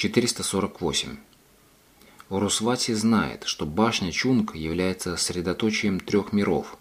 448. Урусвати знает, что башня Чунг является средоточием трех миров.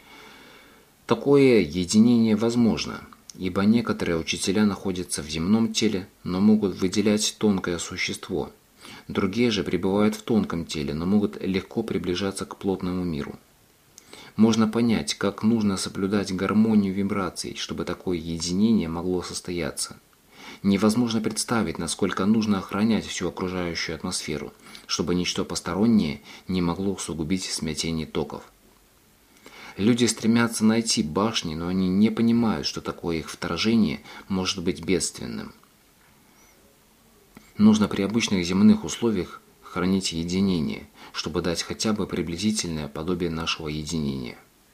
Такое единение возможно, ибо некоторые учителя находятся в земном теле, но могут выделять тонкое существо. Другие же пребывают в тонком теле, но могут легко приближаться к плотному миру. Можно понять, как нужно соблюдать гармонию вибраций, чтобы такое единение могло состояться. Невозможно представить, насколько нужно охранять всю окружающую атмосферу, чтобы ничто постороннее не могло усугубить смятение токов. Люди стремятся найти башни, но они не понимают, что такое их вторжение может быть бедственным. Нужно при обычных земных условиях хранить единение, чтобы дать хотя бы приблизительное подобие нашего единения.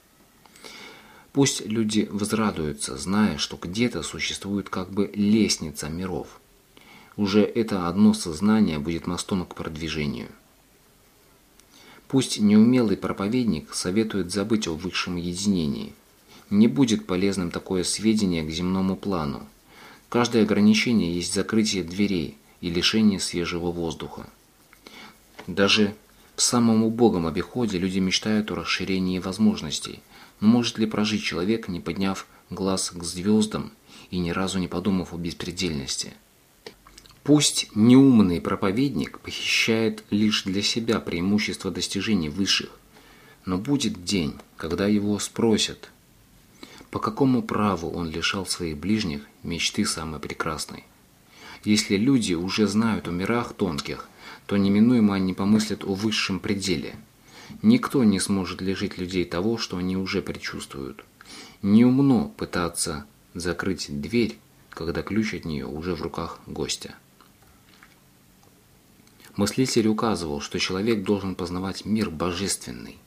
Пусть люди возрадуются, зная, что где-то существует как бы лестница миров. Уже это одно сознание будет мостом к продвижению. Пусть неумелый проповедник советует забыть о высшем единении. Не будет полезным такое сведение к земному плану. Каждое ограничение есть закрытие дверей и лишение свежего воздуха. Даже в самом убогом обиходе люди мечтают о расширении возможностей. Но может ли прожить человек, не подняв глаз к звездам и ни разу не подумав о беспредельности? Пусть неумный проповедник похищает лишь для себя преимущество достижений высших, но будет день, когда его спросят, по какому праву он лишал своих ближних мечты самой прекрасной. Если люди уже знают о мирах тонких, то неминуемо они помыслят о высшем пределе. Никто не сможет лишить людей того, что они уже предчувствуют. Неумно пытаться закрыть дверь, когда ключ от нее уже в руках гостя. Мыслитель указывал, что человек должен познавать мир божественный.